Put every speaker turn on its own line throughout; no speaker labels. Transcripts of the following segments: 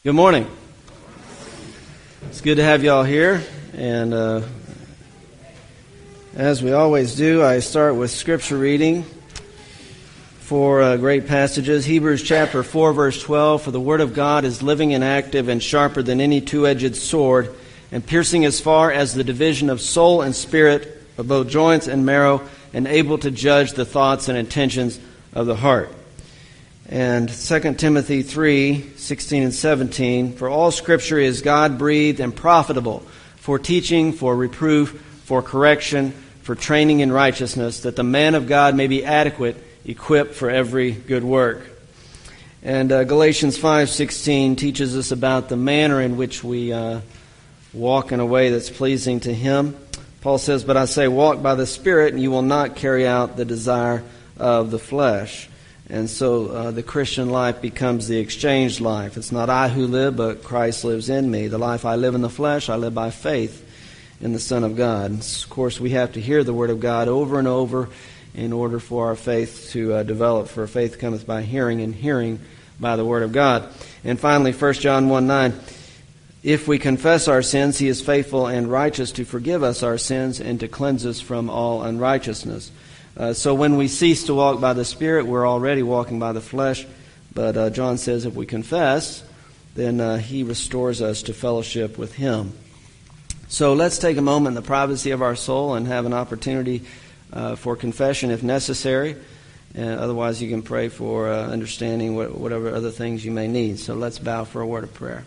Good morning. It's good to have you all here. And as we always do, I start with scripture reading for great passages. Hebrews chapter 4, verse 12, "For the word of God is living and active and sharper than any two-edged sword, and piercing as far as the division of soul and spirit, of both joints and marrow, and able to judge the thoughts and intentions of the heart." And 2 Timothy 3, 16 and 17, "For all Scripture is God-breathed and profitable for teaching, for reproof, for correction, for training in righteousness, that the man of God may be adequate, equipped for every good work." And Galatians 5:16 teaches us about the manner in which we walk in a way that's pleasing to Him. Paul says, "But I say, walk by the Spirit, and you will not carry out the desire of the flesh." And so the Christian life becomes the exchanged life. It's not I who live, but Christ lives in me. The life I live in the flesh, I live by faith in the Son of God. And of course, we have to hear the Word of God over and over in order for our faith to develop. For faith cometh by hearing, and hearing by the Word of God. And finally, 1 John 1:9, "If we confess our sins, He is faithful and righteous to forgive us our sins and to cleanse us from all unrighteousness." So when we cease to walk by the Spirit, we're already walking by the flesh. But John says if we confess, then He restores us to fellowship with Him. So let's take a moment in the privacy of our soul and have an opportunity for confession if necessary. Otherwise, you can pray for understanding whatever other things you may need. So let's bow for a word of prayer.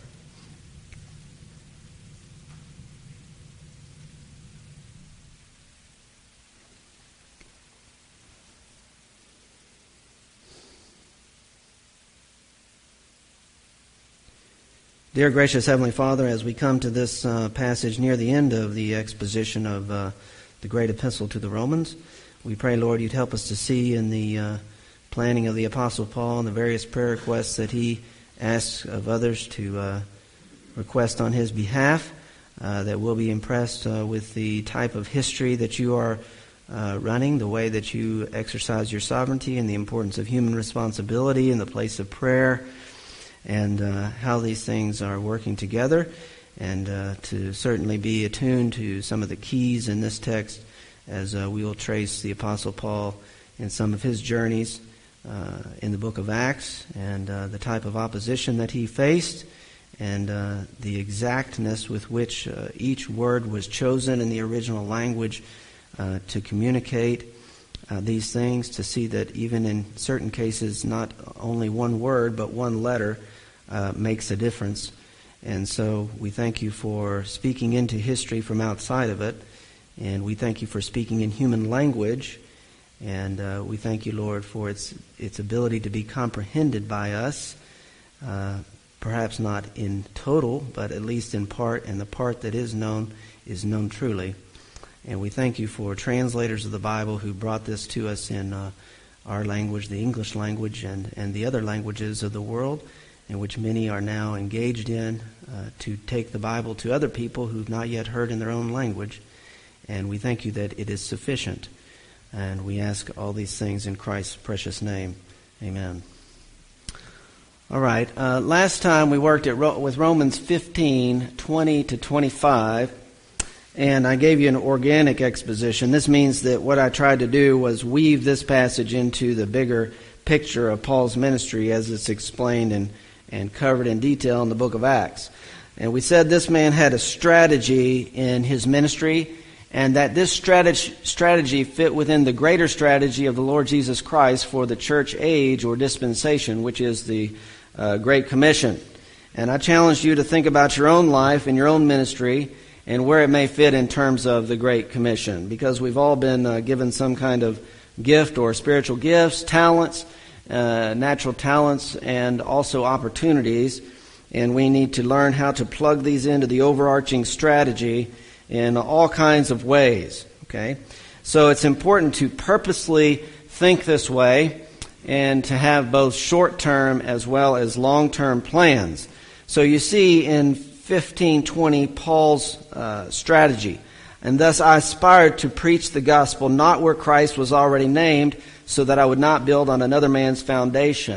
Dear gracious Heavenly Father, as we come to this passage near the end of the exposition of the great epistle to the Romans, we pray, Lord, you'd help us to see in the planning of the Apostle Paul and the various prayer requests that he asks of others to request on his behalf, that we'll be impressed with the type of history that you are running, the way that you exercise your sovereignty, and the importance of human responsibility in the place of prayer, and how these things are working together, and to certainly be attuned to some of the keys in this text as we will trace the Apostle Paul in some of his journeys in the book of Acts, and the type of opposition that he faced, and the exactness with which each word was chosen in the original language to communicate these things, to see that even in certain cases not only one word but one letter makes a difference. And so we thank you for speaking into history from outside of it, and we thank you for speaking in human language, and we thank you, Lord, for its ability to be comprehended by us, perhaps not in total, but at least in part, and the part that is known truly. And we thank you for translators of the Bible who brought this to us in our language, the English language, and the other languages of the world, in which many are now engaged in to take the Bible to other people who've not yet heard in their own language. And we thank you that it is sufficient. And we ask all these things in Christ's precious name. Amen. All right. Last time we worked with Romans 15, 20 to 25. And I gave you an organic exposition. This means that what I tried to do was weave this passage into the bigger picture of Paul's ministry as it's explained and covered in detail in the book of Acts. And we said this man had a strategy in his ministry, and that this strategy fit within the greater strategy of the Lord Jesus Christ for the church age or dispensation, which is the Great Commission. And I challenged you to think about your own life and your own ministry and where it may fit in terms of the Great Commission, because we've all been given some kind of gift or spiritual gifts, talents, natural talents, and also opportunities, and we need to learn how to plug these into the overarching strategy in all kinds of ways. Okay, so it's important to purposely think this way and to have both short-term as well as long-term plans. So you see in 15:20 Paul's strategy. "And thus I aspired to preach the gospel not where Christ was already named, so that I would not build on another man's foundation."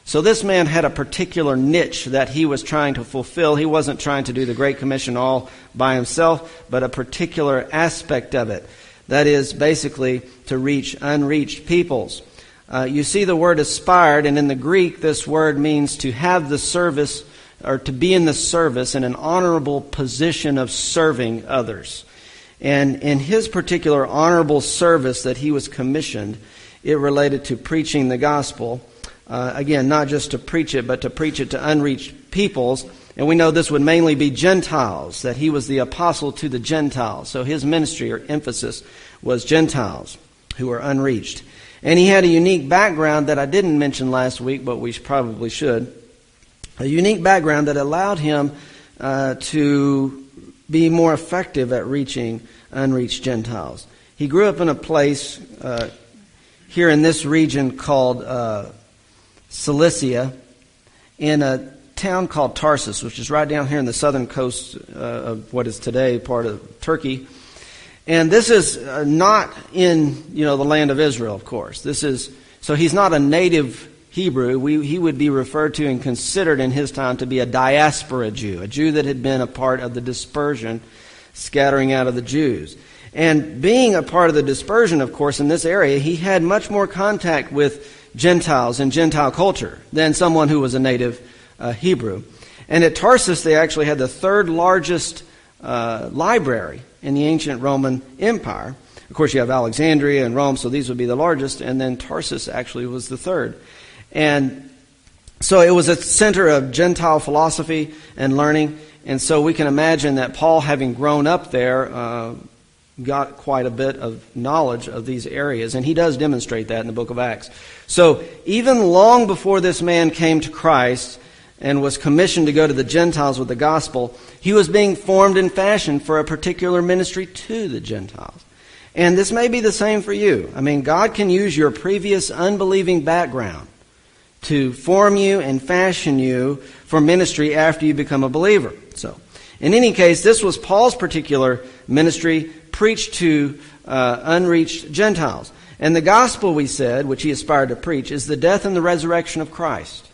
So this man had a particular niche that he was trying to fulfill. He wasn't trying to do the Great Commission all by himself, but a particular aspect of it. That is basically to reach unreached peoples. You see the word aspired, and in the Greek this word means to have the service, or to be in the service in an honorable position of serving others. And in his particular honorable service that he was commissioned, it related to preaching the gospel. Again, not just to preach it, but to preach it to unreached peoples. And we know this would mainly be Gentiles, that he was the apostle to the Gentiles. So his ministry or emphasis was Gentiles who were unreached. And he had a unique background that I didn't mention last week, but we probably should. A unique background that allowed him to be more effective at reaching unreached Gentiles. He grew up in a place here in this region called Cilicia, in a town called Tarsus, which is right down here in the southern coast of what is today part of Turkey. And this is not in the land of Israel, of course. So he's not a native Hebrew. He would be referred to and considered in his time to be a diaspora Jew, a Jew that had been a part of the dispersion, scattering out of the Jews. And being a part of the dispersion, of course, in this area, he had much more contact with Gentiles and Gentile culture than someone who was a native Hebrew. And at Tarsus, they actually had the third largest library in the ancient Roman Empire. Of course, you have Alexandria and Rome, so these would be the largest, and then Tarsus actually was the third. And so it was a center of Gentile philosophy and learning, and so we can imagine that Paul, having grown up there, got quite a bit of knowledge of these areas, and he does demonstrate that in the book of Acts. So even long before this man came to Christ and was commissioned to go to the Gentiles with the gospel, he was being formed and fashioned for a particular ministry to the Gentiles. And this may be the same for you. I mean, God can use your previous unbelieving background to form you and fashion you for ministry after you become a believer. So, in any case, this was Paul's particular ministry, preached to unreached Gentiles. And the gospel, we said, which he aspired to preach, is the death and the resurrection of Christ.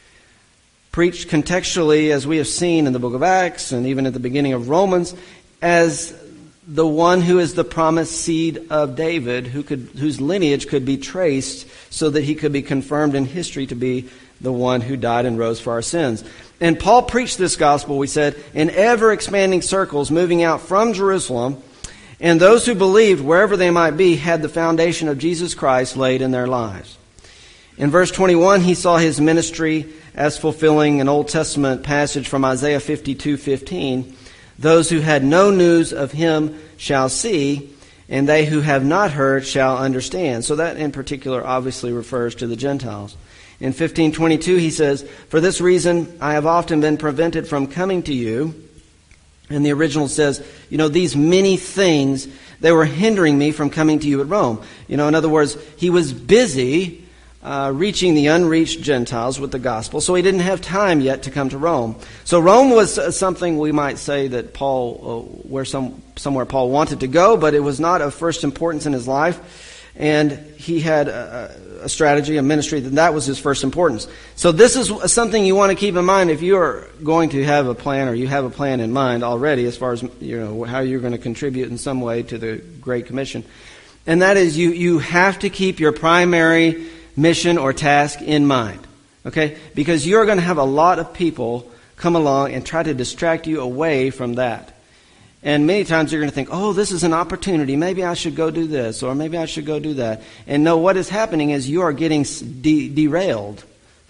Preached contextually, as we have seen in the book of Acts and even at the beginning of Romans, as the one who is the promised seed of David, whose lineage could be traced so that he could be confirmed in history to be the one who died and rose for our sins. And Paul preached this gospel, we said, in ever-expanding circles, moving out from Jerusalem, and those who believed, wherever they might be, had the foundation of Jesus Christ laid in their lives. In verse 21, he saw his ministry as fulfilling an Old Testament passage from Isaiah 52:15. Those who had no news of him shall see, and they who have not heard shall understand. So that in particular obviously refers to the Gentiles. In 15:22 he says, "For this reason I have often been prevented from coming to you." And the original says, these many things, they were hindering me from coming to you at Rome. In other words, he was busy reaching the unreached Gentiles with the gospel, so he didn't have time yet to come to Rome. So Rome was something we might say that Paul, somewhere Paul wanted to go, but it was not of first importance in his life. And he had a strategy, a ministry, that was his first importance. So this is something you want to keep in mind if you're going to have a plan, or you have a plan in mind already as far as how you're going to contribute in some way to the Great Commission. And that is you have to keep your primary mission or task in mind. Okay? Because you're going to have a lot of people come along and try to distract you away from that. And many times you're going to think, this is an opportunity. Maybe I should go do this, or maybe I should go do that. And no, what is happening is you are getting derailed.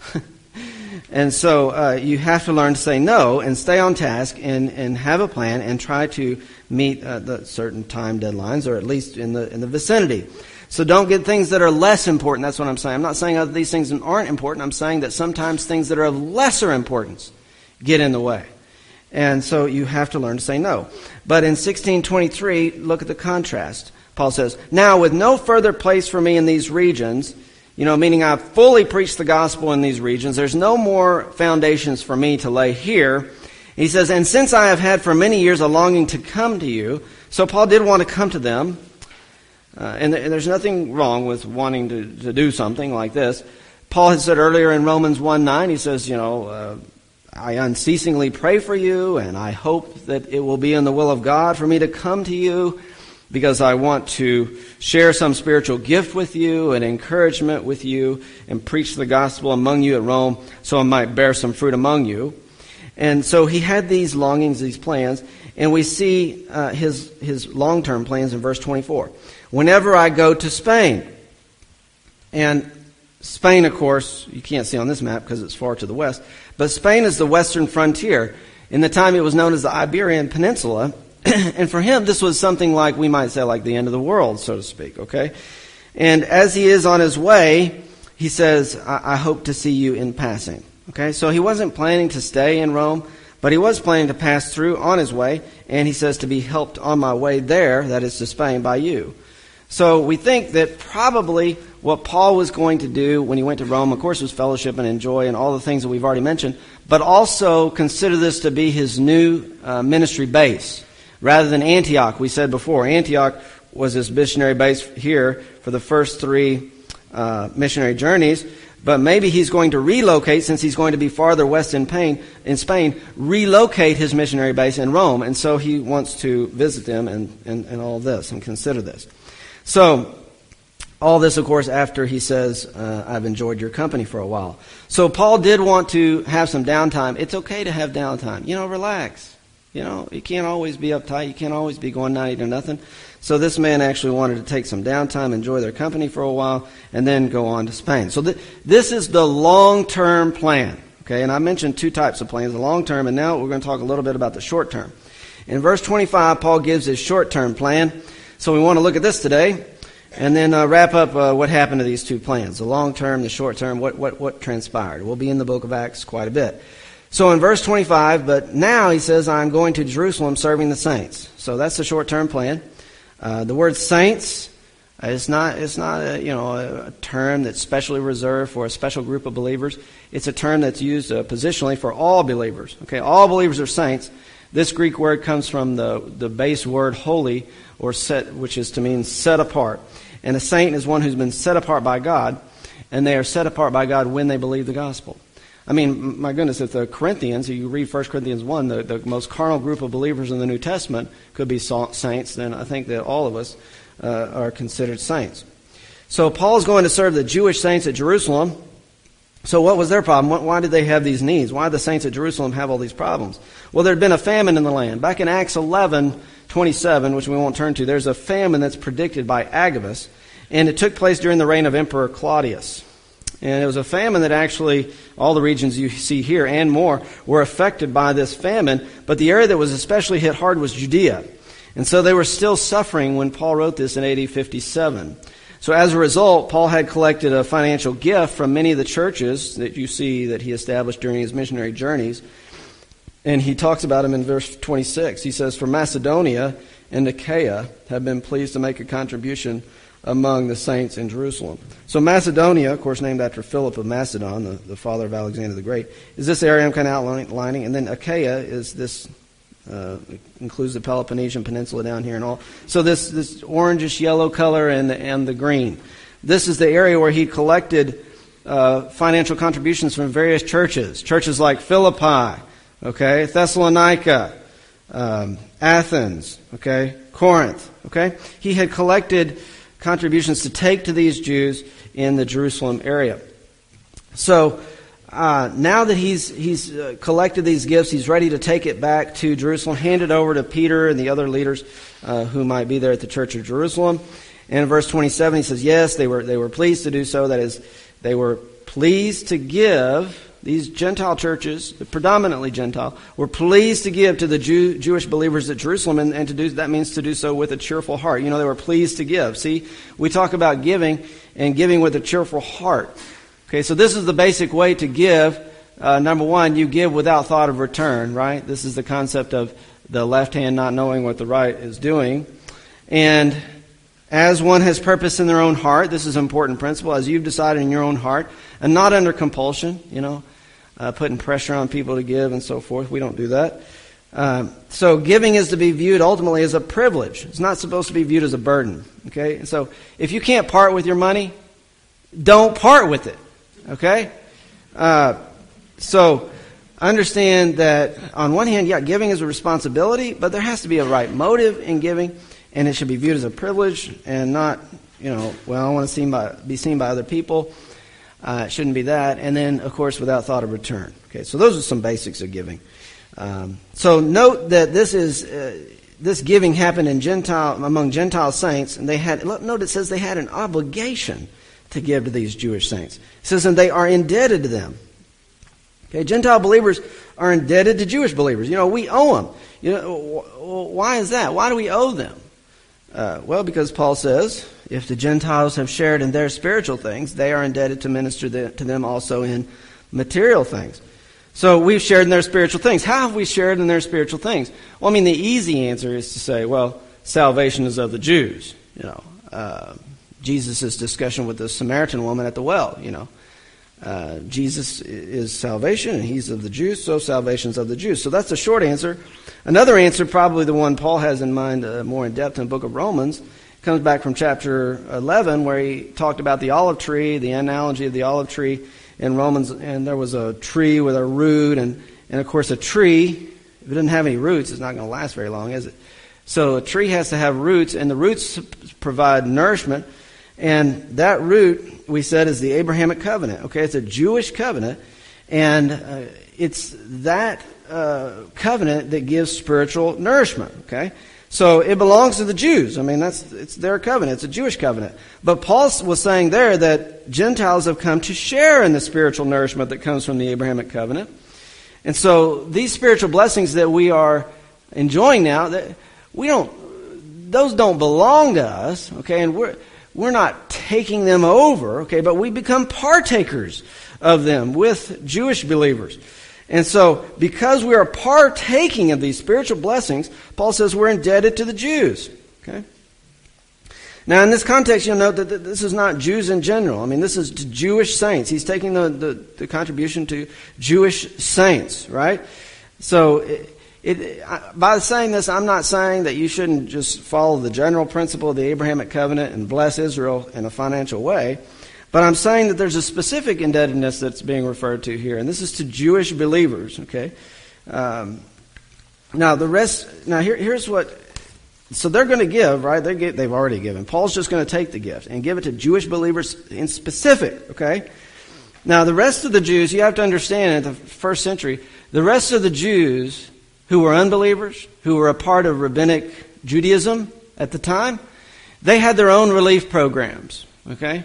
And so you have to learn to say no and stay on task and have a plan and try to meet the certain time deadlines, or at least in the vicinity. So don't get things that are less important. That's what I'm saying. I'm not saying that these things aren't important. I'm saying that sometimes things that are of lesser importance get in the way. And so you have to learn to say no. But in 16:23, look at the contrast. Paul says, "Now with no further place for me in these regions," meaning I've fully preached the gospel in these regions, there's no more foundations for me to lay here. He says, "And since I have had for many years a longing to come to you," so Paul did want to come to them. And there's nothing wrong with wanting to do something like this. Paul had said earlier in Romans 1:9, he says, I unceasingly pray for you, and I hope that it will be in the will of God for me to come to you, because I want to share some spiritual gift with you and encouragement with you and preach the gospel among you at Rome so I might bear some fruit among you. And so he had these longings, these plans, and we see his long-term plans in verse 24. Whenever I go to Spain, and Spain, of course, you can't see on this map because it's far to the west, but Spain is the western frontier. In the time it was known as the Iberian Peninsula, and for him this was something like, we might say, like the end of the world, so to speak, okay? And as he is on his way, he says, I hope to see you in passing. Okay, so he wasn't planning to stay in Rome, but he was planning to pass through on his way, and he says to be helped on my way there, that is to Spain, by you. So we think that probably what Paul was going to do when he went to Rome, of course, was fellowship and enjoy and all the things that we've already mentioned, but also consider this to be his new ministry base. Rather than Antioch, we said before, Antioch was his missionary base here for the first 3 missionary journeys. But maybe he's going to relocate, since he's going to be farther west in Spain, relocate his missionary base in Rome. And so he wants to visit them and all this and consider this. So all this, of course, after he says, I've enjoyed your company for a while. So Paul did want to have some downtime. It's okay to have downtime. Relax. You can't always be uptight. You can't always be going 90 to nothing. So this man actually wanted to take some downtime, enjoy their company for a while, and then go on to Spain. So this is the long-term plan. Okay, and I mentioned 2 types of plans, the long-term, and now we're going to talk a little bit about the short-term. In verse 25, Paul gives his short-term plan. So we want to look at this today, and then wrap up what happened to these 2 plans, the long-term, the short-term, what transpired. We'll be in the book of Acts quite a bit. So in verse 25, but now he says, I'm going to Jerusalem serving the saints. So that's the short-term plan. The word saints is not a term that's specially reserved for a special group of believers. It's a term that's used positionally for all believers. Okay, all believers are saints. This Greek word comes from the base word holy, or set, which is to mean set apart. And a saint is one who's been set apart by God, and they are set apart by God when they believe the gospel. I mean, my goodness, if the Corinthians, you read 1 Corinthians 1, the most carnal group of believers in the New Testament could be saints, then I think that all of us are considered saints. So Paul's going to serve the Jewish saints at Jerusalem. So what was their problem? Why did they have these needs? Why did the saints at Jerusalem have all these problems? Well, there had been a famine in the land. Back in Acts 11:27, which we won't turn to, there's a famine that's predicted by Agabus, and it took place during the reign of Emperor Claudius. And it was a famine that actually, all the regions you see here and more, were affected by this famine. But the area that was especially hit hard was Judea. And so they were still suffering when Paul wrote this in AD 57. So as a result, Paul had collected a financial gift from many of the churches that you see that he established during his missionary journeys. And he talks about them in verse 26. He says, for Macedonia and Achaia have been pleased to make a contribution among the saints in Jerusalem. So Macedonia, of course named after Philip of Macedon, the father of Alexander the Great, is this area I'm kind of outlining. And then Achaia is this, includes the Peloponnesian Peninsula down here and all. So this orangish yellow color and the green. This is the area where he collected financial contributions from various churches. Churches like Philippi, okay, Thessalonica, Athens, okay, Corinth, okay. He had collected contributions to take to these Jews in the Jerusalem area. So now that he's collected these gifts, he's ready to take it back to Jerusalem, hand it over to Peter and the other leaders who might be there at the Church of Jerusalem. And in verse 27, he says, yes, they were pleased to do so. That is, they were pleased to give. These Gentile churches, predominantly Gentile, were pleased to give to the Jewish believers at Jerusalem, and to do that means to do so with a cheerful heart. They were pleased to give. See, we talk about giving and giving with a cheerful heart. Okay, so this is the basic way to give. Number one, you give without thought of return, right? This is the concept of the left hand not knowing what the right is doing. And as one has purpose in their own heart, this is an important principle, as you've decided in your own heart, and not under compulsion, putting pressure on people to give and so forth. We don't do that. So giving is to be viewed ultimately as a privilege. It's not supposed to be viewed as a burden. Okay? So if you can't part with your money, don't part with it. Okay? So understand that on one hand, giving is a responsibility, but there has to be a right motive in giving, and it should be viewed as a privilege and not, I want to be seen by other people. It shouldn't be that. And then, of course, without thought of return. Okay, so those are some basics of giving. So note that this giving happened among Gentile saints, and note it says they had an obligation to give to these Jewish saints. It says, and they are indebted to them. Okay, Gentile believers are indebted to Jewish believers. We owe them. Why is that? Why do we owe them? Well, because Paul says, if the Gentiles have shared in their spiritual things, they are indebted to minister to them also in material things. So we've shared in their spiritual things. How have we shared in their spiritual things? Well, the easy answer is to say, salvation is of the Jews. Jesus' discussion with the Samaritan woman at the well, Jesus is salvation, and he's of the Jews, so salvation's of the Jews. So that's the short answer. Another answer, probably the one Paul has in mind more in depth in the book of Romans, comes back from chapter 11, where he talked about the olive tree, the analogy of the olive tree in Romans, and there was a tree with a root, and of course a tree, if it doesn't have any roots, it's not going to last very long, is it? So a tree has to have roots, and the roots provide nourishment. And that root, we said, is the Abrahamic covenant. Okay, it's a Jewish covenant, and it's that covenant that gives spiritual nourishment. Okay, so it belongs to the Jews. It's their covenant. It's a Jewish covenant. But Paul was saying there that Gentiles have come to share in the spiritual nourishment that comes from the Abrahamic covenant. And so these spiritual blessings that we are enjoying now, those don't belong to us. Okay, and we're not taking them over, okay, but we become partakers of them with Jewish believers. And so, because we are partaking of these spiritual blessings, Paul says we're indebted to the Jews, okay? Now, in this context, you'll note that this is not Jews in general. This is to Jewish saints. He's taking the contribution to Jewish saints, right? So, by saying this, I'm not saying that you shouldn't just follow the general principle of the Abrahamic covenant and bless Israel in a financial way, but I'm saying that there's a specific indebtedness that's being referred to here, and this is to Jewish believers. Okay, now the rest. Now here's what. So they're going to give, right? They've already given. Paul's just going to take the gift and give it to Jewish believers in specific. Okay. Now the rest of the Jews, you have to understand, in the first century, the rest of the Jews who were unbelievers, who were a part of rabbinic Judaism at the time, they had their own relief programs, okay?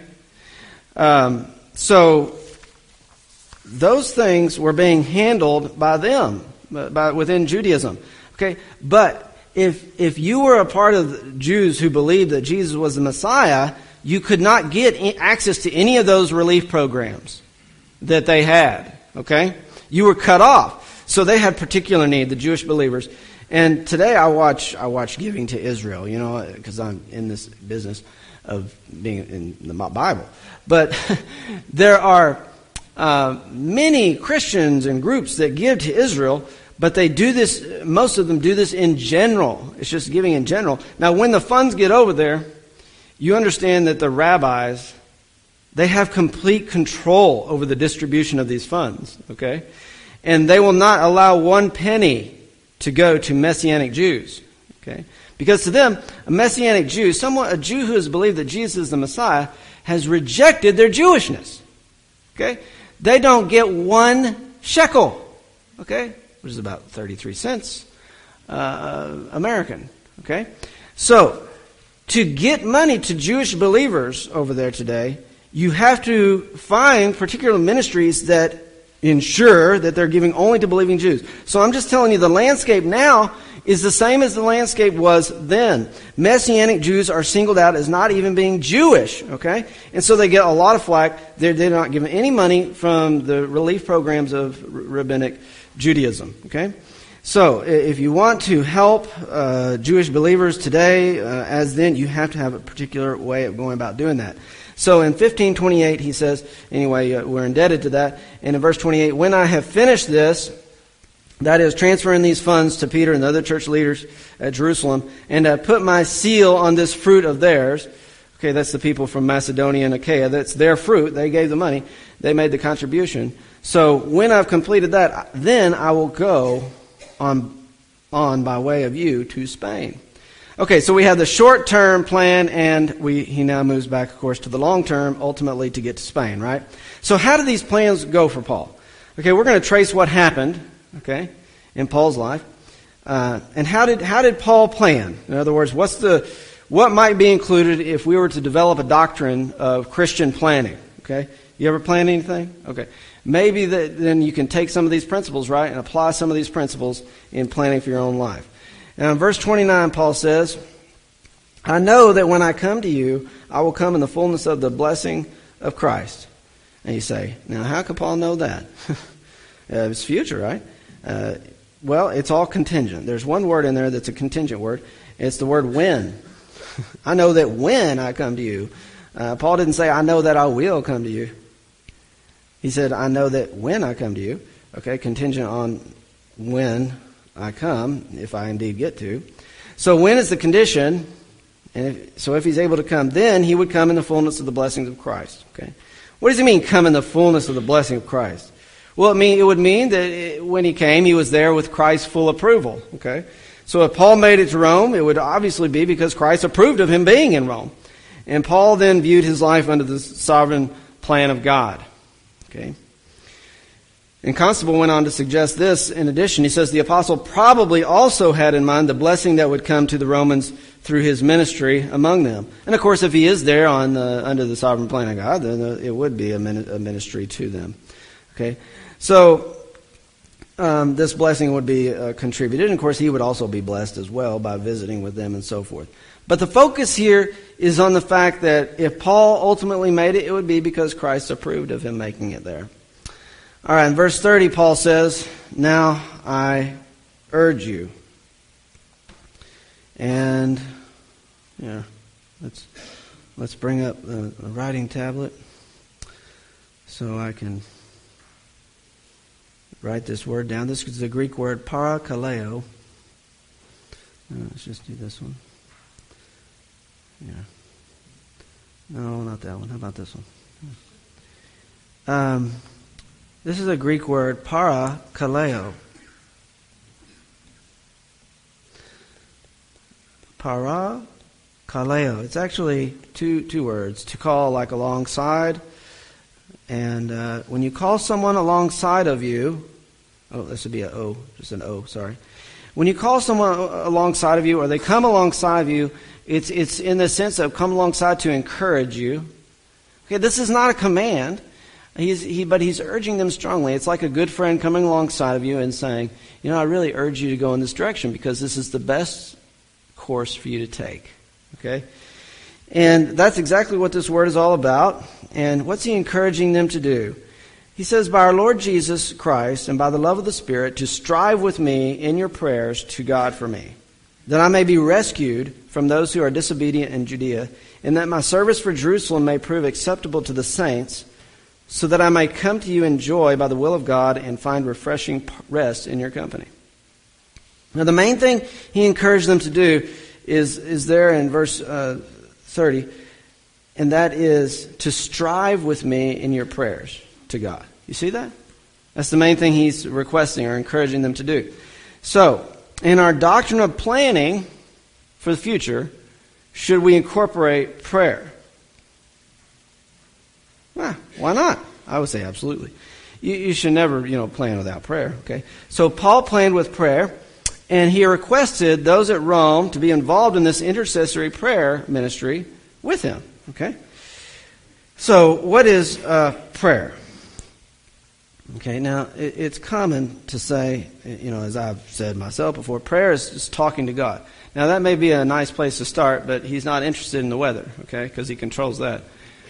So those things were being handled by them, within Judaism, okay? But if you were a part of Jews who believed that Jesus was the Messiah, you could not get access to any of those relief programs that they had, okay? You were cut off. So they had particular need, the Jewish believers. And today I watch giving to Israel, because I'm in this business of being in the Bible. But there are many Christians and groups that give to Israel, but they do this, most of them do this in general. It's just giving in general. Now, when the funds get over there, you understand that the rabbis, they have complete control over the distribution of these funds, okay? And they will not allow one penny to go to Messianic Jews. Okay? Because to them, a Messianic Jew, a Jew who has believed that Jesus is the Messiah, has rejected their Jewishness. Okay? They don't get 1 shekel. Okay? Which is about 33 cents American. Okay? So, to get money to Jewish believers over there today, you have to find particular ministries that ensure that they're giving only to believing Jews. So I'm just telling you, the landscape now is the same as the landscape was then. Messianic Jews are singled out as not even being Jewish, okay? And so they get a lot of flack. They're not given any money from the relief programs of rabbinic Judaism, okay? So if you want to help Jewish believers today, as then, you have to have a particular way of going about doing that. So in 15:28, he says, anyway, we're indebted to that. And in verse 28, when I have finished this, that is, transferring these funds to Peter and the other church leaders at Jerusalem, and I put my seal on this fruit of theirs. Okay, that's the people from Macedonia and Achaia. That's their fruit. They gave the money. They made the contribution. So when I've completed that, then I will go on by way of you to Spain. Okay, so we have the short-term plan, and he now moves back, of course, to the long-term, ultimately to get to Spain, right? So how did these plans go for Paul? Okay, we're going to trace what happened, okay, in Paul's life. And how did Paul plan? In other words, what might be included if we were to develop a doctrine of Christian planning? Okay, you ever plan anything? Okay, maybe then you can take some of these principles, right, and apply some of these principles in planning for your own life. Now, in verse 29, Paul says, "I know that when I come to you, I will come in the fullness of the blessing of Christ." And you say, now how can Paul know that? It's future, right? Well, it's all contingent. There's one word in there that's a contingent word. It's the word when. I know that when I come to you. Paul didn't say, I know that I will come to you. He said, I know that when I come to you. Okay, contingent on when I come, if I indeed get to. So when is the condition? And if he's able to come, then he would come in the fullness of the blessings of Christ. Okay, what does he mean, come in the fullness of the blessing of Christ? Well, it would mean that when he came, he was there with Christ's full approval. Okay, so if Paul made it to Rome, it would obviously be because Christ approved of him being in Rome. And Paul then viewed his life under the sovereign plan of God. Okay. And Constable went on to suggest this. In addition, he says the apostle probably also had in mind the blessing that would come to the Romans through his ministry among them. And of course, if he is there under the sovereign plan of God, then it would be a ministry to them. Okay, so this blessing would be contributed. And of course, he would also be blessed as well by visiting with them and so forth. But the focus here is on the fact that if Paul ultimately made it, it would be because Christ approved of him making it there. All right, in verse 30, Paul says, "Now I urge you." And let's bring up the writing tablet so I can write this word down. This is the Greek word parakaleo. Let's just do this one. Yeah. No, not that one. How about this one? This is a Greek word, parakaleo. Parakaleo. It's actually two words. To call, like alongside. And when you call someone alongside of you, this would be an O, just an O, sorry. When you call someone alongside of you, or they come alongside of you, it's in the sense of come alongside to encourage you. Okay, this is not a command. But he's urging them strongly. It's like a good friend coming alongside of you and saying, I really urge you to go in this direction because this is the best course for you to take. Okay? And that's exactly what this word is all about. And what's he encouraging them to do? He says, by our Lord Jesus Christ and by the love of the Spirit, to strive with me in your prayers to God for me, that I may be rescued from those who are disobedient in Judea, and that my service for Jerusalem may prove acceptable to the saints, so that I may come to you in joy by the will of God and find refreshing rest in your company. Now the main thing he encouraged them to do is there in verse 30, and that is to strive with me in your prayers to God. You see that? That's the main thing he's requesting or encouraging them to do. So, in our doctrine of planning for the future, should we incorporate prayer? Well, why not? I would say absolutely. You should never, plan without prayer. Okay. So Paul planned with prayer, and he requested those at Rome to be involved in this intercessory prayer ministry with him. Okay. So what is prayer? Okay. Now it's common to say, as I've said myself before, prayer is just talking to God. Now that may be a nice place to start, but he's not interested in the weather. Okay, because he controls that.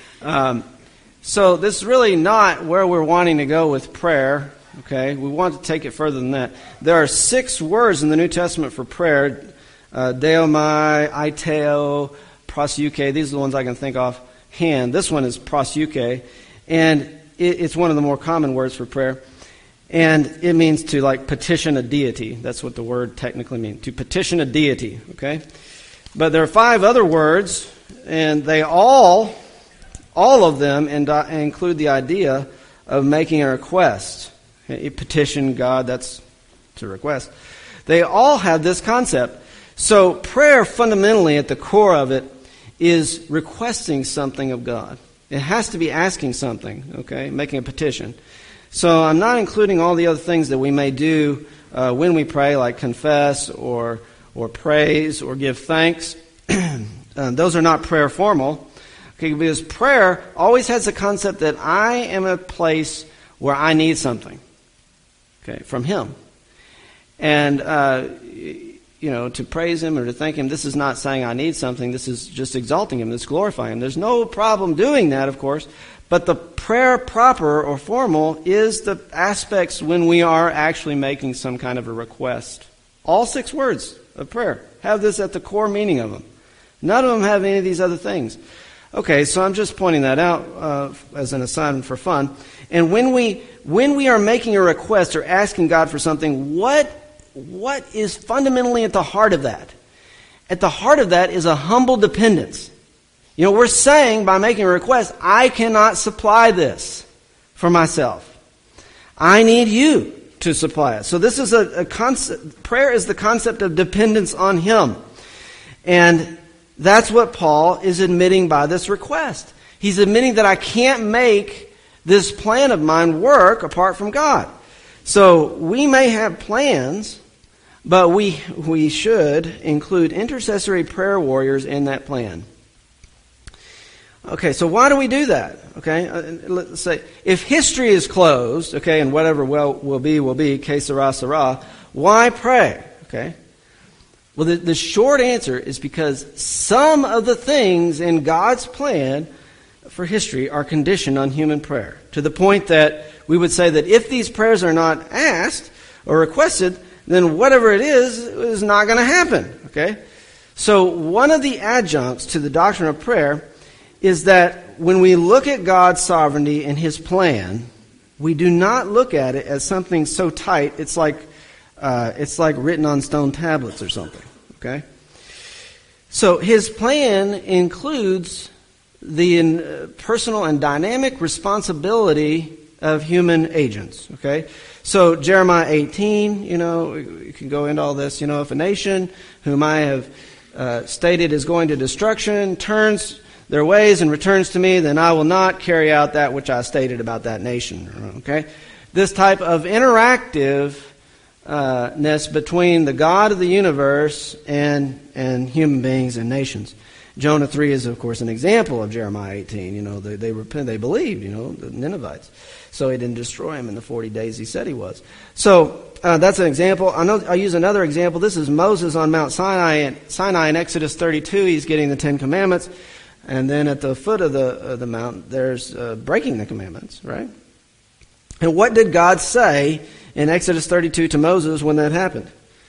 So this is really not where we're wanting to go with prayer, okay? We want to take it further than that. There are 6 words in the New Testament for prayer, deomai, aiteo, proseuche. These are the ones I can think offhand. This one is proseuche, and it's one of the more common words for prayer. And it means to petition a deity. That's what the word technically means, to petition a deity, okay? But there are 5 other words and they all of them include the idea of making a request. A petition God, that's to request. They all have this concept. So prayer, fundamentally, at the core of it, is requesting something of God. It has to be asking something, okay, making a petition. So I'm not including all the other things that we may do when we pray, like confess or praise or give thanks. Those are not prayer formal, okay, because prayer always has the concept that I am a place where I need something, okay, from Him. And, to praise Him or to thank Him, this is not saying I need something. This is just exalting Him. This is glorifying Him. There's no problem doing that, of course. But the prayer proper or formal is the aspects when we are actually making some kind of a request. All 6 words of prayer have this at the core meaning of them. None of them have any of these other things. Okay, so I'm just pointing that out as an aside for fun. And when we are making a request or asking God for something, what is fundamentally at the heart of that? At the heart of that is a humble dependence. We're saying by making a request, I cannot supply this for myself. I need you to supply it. So this is a concept. Prayer is the concept of dependence on Him. And that's what Paul is admitting by this request. He's admitting that I can't make this plan of mine work apart from God. So we may have plans, but we should include intercessory prayer warriors in that plan. Okay, so why do we do that? Okay, let's say if history is closed, okay, and whatever will be, que sera, sera, why pray? Okay, well, the short answer is because some of the things in God's plan for history are conditioned on human prayer, to the point that we would say that if these prayers are not asked or requested, then whatever it is not going to happen. Okay, so one of the adjuncts to the doctrine of prayer is that when we look at God's sovereignty and His plan, we do not look at it as something so tight it's like written on stone tablets or something. Okay, so His plan includes the personal and dynamic responsibility of human agents. Okay, so Jeremiah 18, you can go into all this. If a nation whom I have stated is going to destruction turns their ways and returns to me, then I will not carry out that which I stated about that nation. Okay, this type of interactiveness between the God of the universe and human beings and nations. Jonah 3 is, of course, an example of Jeremiah 18. They repented, they believed, the Ninevites. So He didn't destroy them in the 40 days He said He was. So that's an example. I'll use another example. This is Moses on Mount Sinai in Exodus 32. He's getting the 10 Commandments. And then at the foot of the mountain, there's breaking the commandments, right? And what did God say in Exodus 32 to Moses when that happened?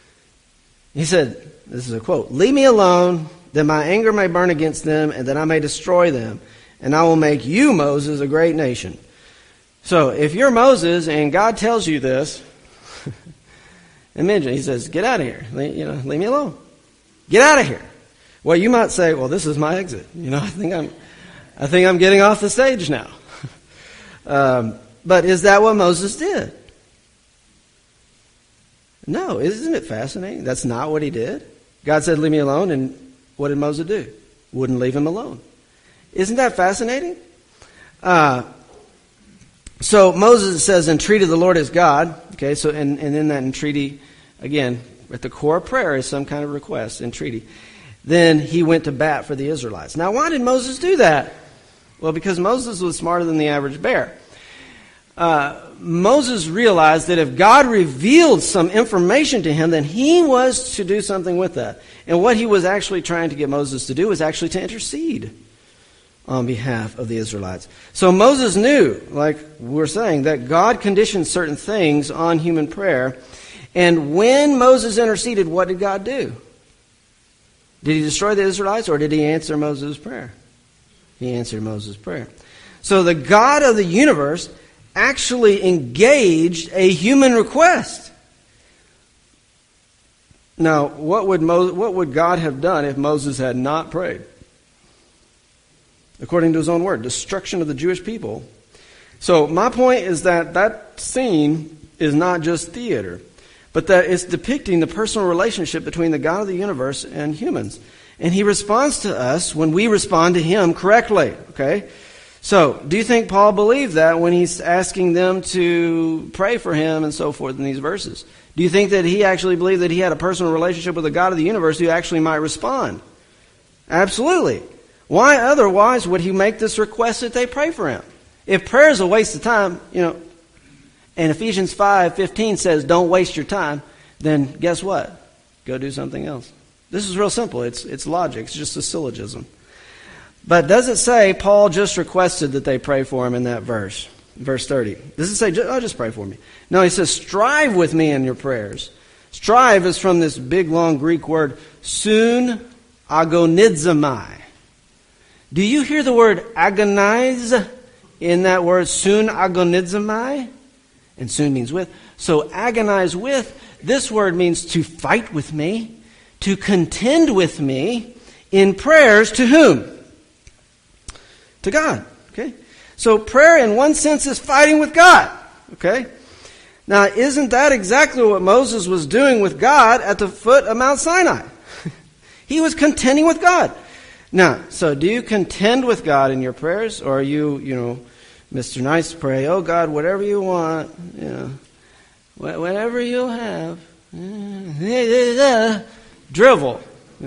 He said, this is a quote, "Leave me alone, that my anger may burn against them, and that I may destroy them. And I will make you, Moses, a great nation." So if you're Moses and God tells you this, imagine, He says, "Get out of here. Leave me alone. Get out of here." Well, you might say, "Well, this is my exit. I think I'm getting off the stage now." But is that what Moses did? No, isn't it fascinating? That's not what he did. God said, "Leave me alone," and what did Moses do? Wouldn't leave him alone. Isn't that fascinating? So Moses says, "Entreaty the Lord as God." Okay, so and in that entreaty, again, at the core of prayer is some kind of request, entreaty. Then he went to bat for the Israelites. Now, why did Moses do that? Well, because Moses was smarter than the average bear. Moses realized that if God revealed some information to him, then he was to do something with that. And what he was actually trying to get Moses to do was actually to intercede on behalf of the Israelites. So Moses knew, like we're saying, that God conditioned certain things on human prayer. And when Moses interceded, what did God do? Did He destroy the Israelites, or did He answer Moses' prayer? He answered Moses' prayer. So the God of the universe actually engaged a human request. Now, what would God have done if Moses had not prayed?
according to his own word, destruction of the Jewish people. So my point is that scene is not just theater, but that it's depicting the personal relationship between the God of the universe and humans. And he responds to us when we respond to him correctly. Okay? So, do you think Paul believed that when he's asking them to pray for him and so forth in these verses? Do you think that he actually believed that he had a personal relationship with the God of the universe who actually might respond? Absolutely. Why otherwise would he make this request that they pray for him? If prayer is a waste of time, and Ephesians 5:15 says don't waste your time, then guess what? Go do something else. This is real simple. It's logic. It's just a syllogism. But does it say Paul just requested that they pray for him in that verse? Verse 30. Does it say, just pray for me? No, he says, strive with me in your prayers. Strive is from this big, long Greek word, sun agonizomai. Do you hear the word agonize in that word, sun agonizomai? And sun means with. So agonize with, this word means to fight with me, to contend with me in prayers to whom? To God. Okay? So prayer in one sense is fighting with God. Okay? Now, isn't that exactly what Moses was doing with God at the foot of Mount Sinai? He was contending with God. Now, so do you contend with God in your prayers? Or are you, Mr. Nice pray, oh God, whatever you want, whatever you have, drivel.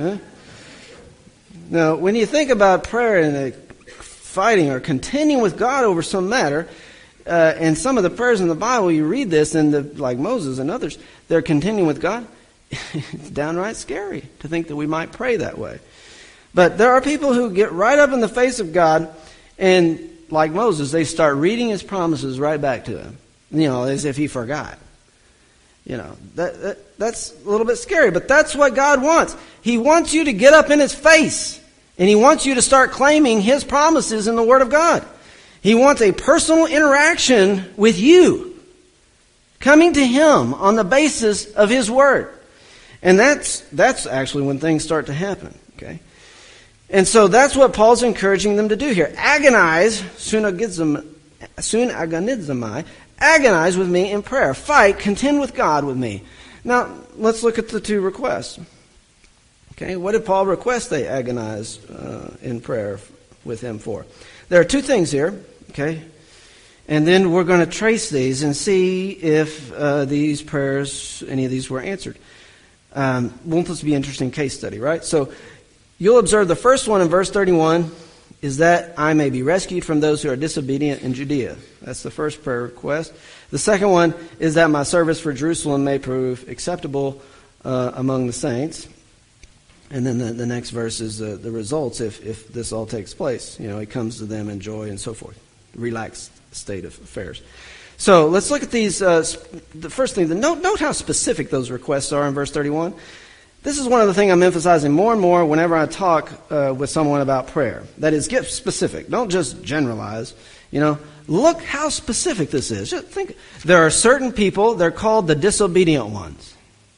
Now, when you think about prayer and fighting or contending with God over some matter, and some of the prayers in the Bible, you read this, and like Moses and others, they're contending with God. It's downright scary to think that we might pray that way. But there are people who get right up in the face of God, and like Moses, they start reading his promises right back to him, as if he forgot. That's a little bit scary, but that's what God wants. He wants you to get up in his face, and he wants you to start claiming his promises in the Word of God. He wants a personal interaction with you, coming to him on the basis of his Word. And that's actually when things start to happen. Okay? And so that's what Paul's encouraging them to do here. Agonize, sun agonizomai, agonize with me in prayer. Fight, contend with God with me. Now, let's look at the two requests. Okay, what did Paul request they agonize in prayer with him for? There are two things here, okay? And then we're going to trace these and see if these prayers, any of these were answered. Won't this be an interesting case study, right? So you'll observe the first one in verse 31 is that I may be rescued from those who are disobedient in Judea. That's the first prayer request. The second one is that my service for Jerusalem may prove acceptable among the saints. And then the next verse is the results if this all takes place. It comes to them in joy and so forth. Relaxed state of affairs. So let's look at these. The first thing, note how specific those requests are in verse 31. This is one of the things I'm emphasizing more and more whenever I talk with someone about prayer. That is, get specific. Don't just generalize. Look how specific this is. Just think. There are certain people, they're called the disobedient ones.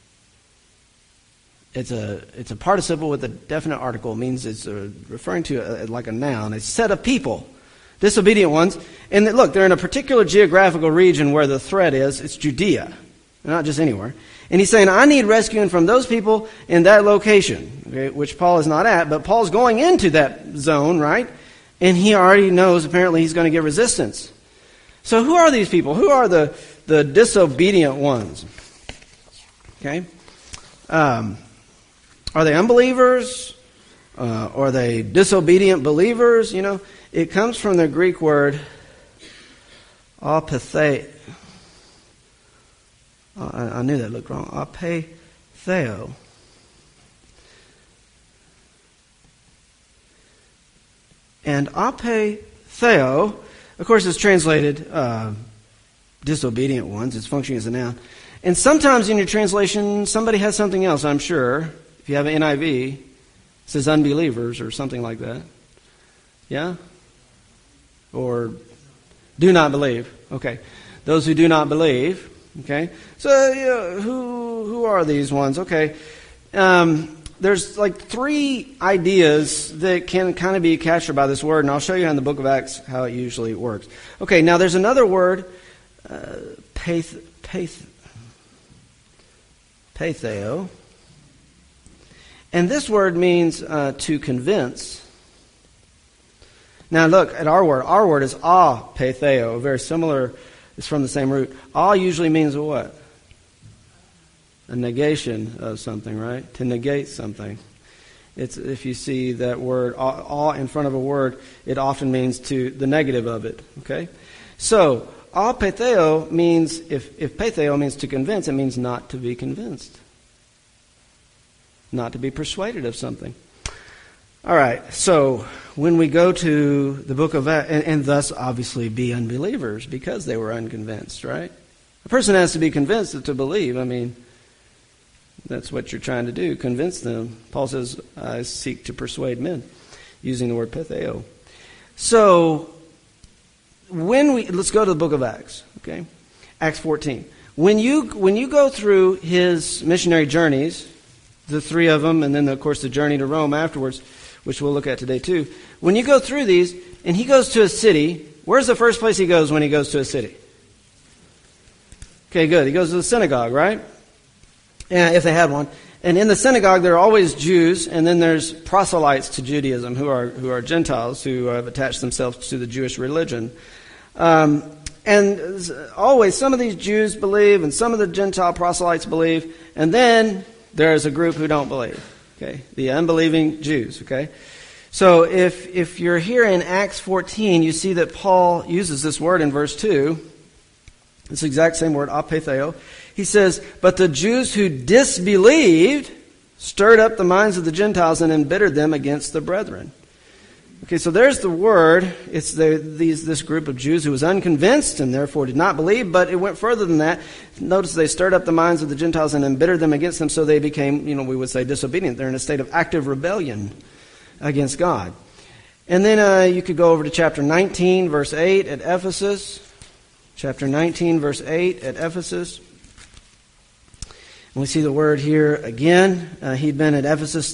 It's a participle with a definite article. It means it's referring to like a noun, a set of people. Disobedient ones. And look, they're in a particular geographical region where the threat is. It's Judea. Not just anywhere. And he's saying, I need rescuing from those people in that location, okay, which Paul is not at, but Paul's going into that zone, right? And he already knows, apparently, he's going to get resistance. So who are these people? Who are the disobedient ones? Okay? Are they unbelievers? Are they disobedient believers? It comes from the Greek word apatheo. I knew that looked wrong. Apatheo. And apatheo, of course, is translated disobedient ones. It's functioning as a noun. And sometimes in your translation, somebody has something else, I'm sure. If you have an NIV, it says unbelievers or something like that. Yeah? Or do not believe. Okay. Those who do not believe. Okay. So who are these ones? Okay. there's like three ideas that can kind of be captured by this word, and I'll show you in the book of Acts how it usually works. Okay, now there's another word, patheo. And this word means to convince. Now look at our word. Our word is patheo, very similar. It's from the same root. Usually means a what? A negation of something, right? To negate something. It's if you see that word in front of a word, it often means to the negative of it. Okay, so patheo means if patheo means to convince, it means not to be convinced, not to be persuaded of something. All right, so when we go to the book of Acts, and thus obviously be unbelievers because they were unconvinced, right? A person has to be convinced to believe. I mean, that's what you're trying to do, convince them. Paul says, I seek to persuade men, using the word patheo. So, let's go to the book of Acts, okay? Acts 14. When you go through his missionary journeys, the three of them, and then, of course, the journey to Rome afterwards, which we'll look at today too. When you go through these, and he goes to a city, where's the first place he goes when he goes to a city? Okay, good. He goes to the synagogue, right? Yeah, if they had one. And in the synagogue, there are always Jews, and then there's proselytes to Judaism, who are Gentiles, who have attached themselves to the Jewish religion. And always, some of these Jews believe, and some of the Gentile proselytes believe, and then there's a group who don't believe. Okay, the unbelieving Jews. Okay, so if you're here in Acts 14, you see that Paul uses this word in verse 2. It's the exact same word, apatheo. He says, but the Jews who disbelieved stirred up the minds of the Gentiles and embittered them against the brethren. Okay, so there's the word. It's this group of Jews who was unconvinced and therefore did not believe, but it went further than that. Notice they stirred up the minds of the Gentiles and embittered them against them, so they became, we would say, disobedient. They're in a state of active rebellion against God. And then you could go over to chapter 19, verse 8 at Ephesus. Chapter 19, verse 8 at Ephesus. And we see the word here again. He'd been at Ephesus